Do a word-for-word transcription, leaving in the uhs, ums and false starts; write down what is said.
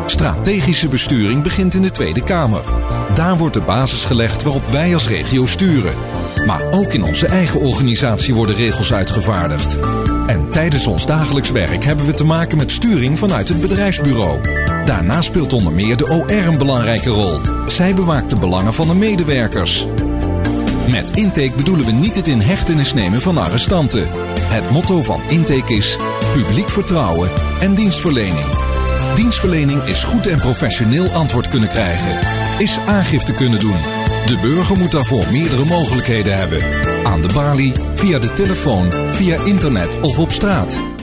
Strategische besturing begint in de Tweede Kamer. Daar wordt de basis gelegd waarop wij als regio sturen. Maar ook in onze eigen organisatie worden regels uitgevaardigd. En tijdens ons dagelijks werk hebben we te maken met sturing vanuit het bedrijfsbureau. Daarna speelt onder meer de O R een belangrijke rol. Zij bewaakt de belangen van de medewerkers. Met Intake bedoelen we niet het in hechtenis nemen van arrestanten. Het motto van Intake is publiek vertrouwen en dienstverlening. Dienstverlening is goed en professioneel antwoord kunnen krijgen. Is aangifte kunnen doen. De burger moet daarvoor meerdere mogelijkheden hebben. Aan de balie, via de telefoon, via internet of op straat.